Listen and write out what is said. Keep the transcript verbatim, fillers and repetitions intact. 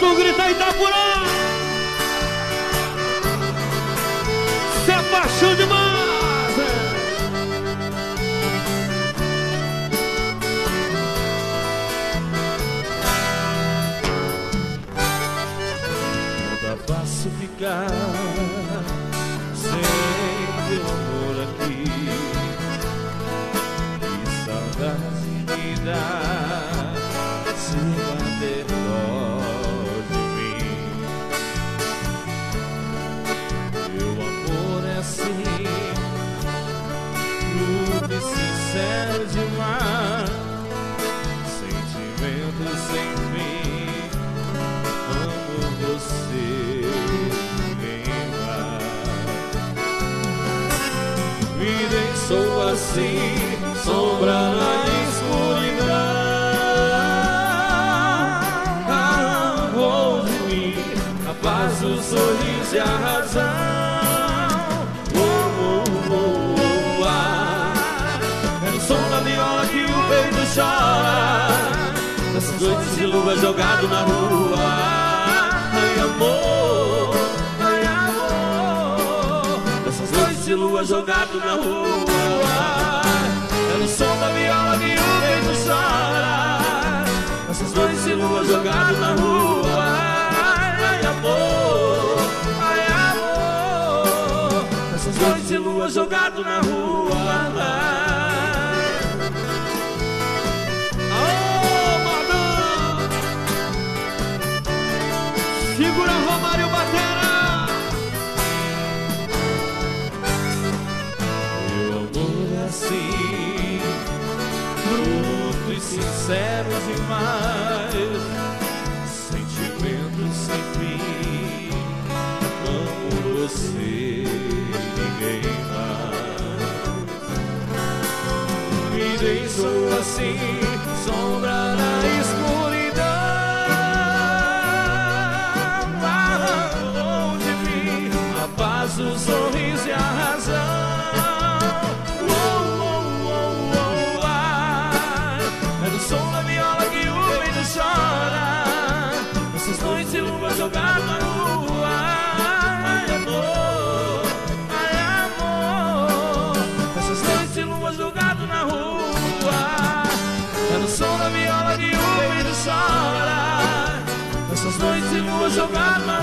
tu grita Itapurá. Se é paixão demais, é. Não dá fácil ficar sem teu amor aqui. Que saudade me dá se bater dó de mim. Meu amor é assim, bruto e sincero demais, sentimento sem fim. Amo você, ninguém mais. Vida em sou assim, sombra na escuridão. Arrancou de mim a paz, o sorriso e a razão. Oh, oh, oh, oh, ah. É no som da viola que o peito chora, nessas noites de lua jogado na rua. Ai, amor, ai, amor, nessas noites de lua jogado na rua. É no som da viola que o peito chora, nessas noites de lua jogado na rua. Ai, amor, ai, amor, nessas noites de lua jogado na rua. Segura Romário Batera. Meu amor é assim, bruto e sincero demais, sentimento sem fim. Amo você, ninguém mais. Me deixou assim, sombra na escuridão. O sorriso e a razão. Oh, oh, oh, oh, ah. É no som da viola que o peito chora, nessas noites de lua jogada na rua. Ai, amor, ai, amor, nessas noites de lua jogada na rua. É no som da viola que o peito chora, nessas noites de lua jogada na rua.